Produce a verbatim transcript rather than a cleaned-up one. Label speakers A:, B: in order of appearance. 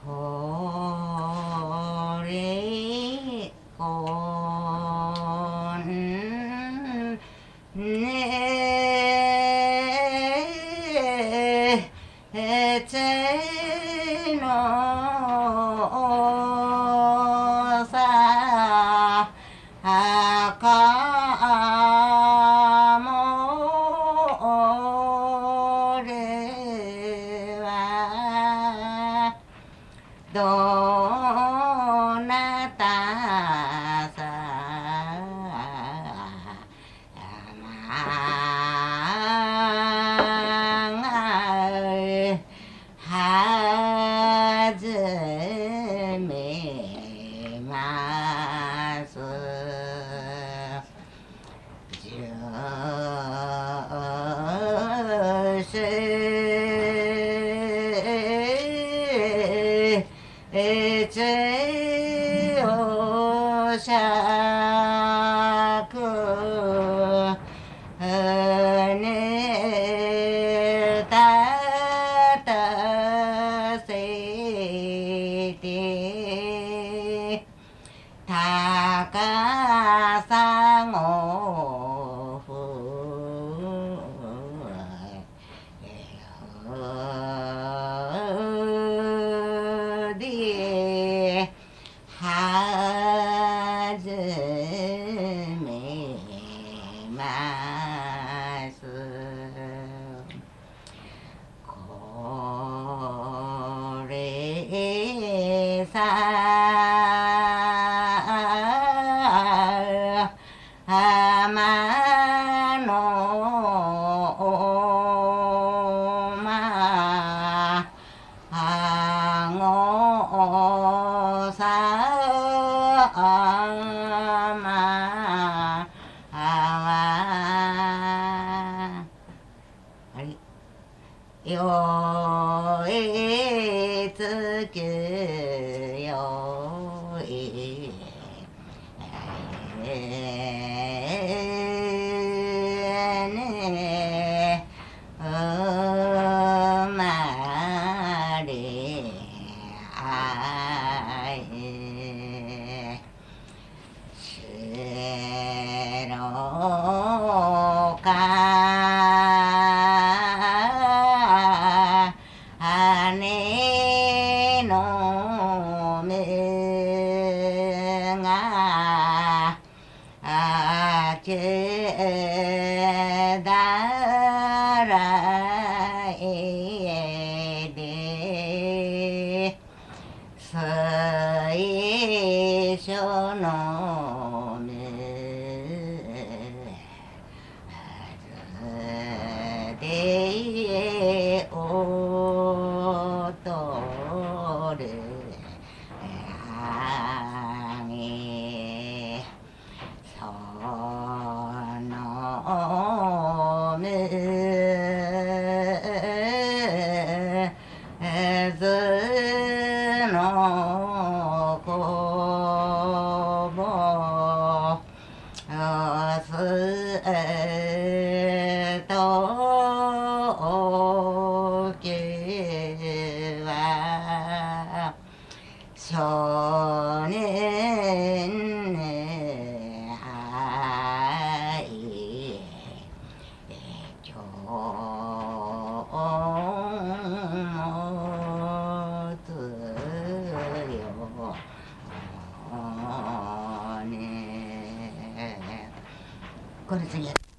A: これこんねえつのさあかもれはどなたさまがはずめますじゅすつおしゃくねたたせてたかさごふではずめますこれさまのまあごさまあれよえつくよえねうまれあえせろか姉の目があけだらえで最初の目でおとるあげそのむずのこぼすとけは少年ねあい今日もつよねこれ次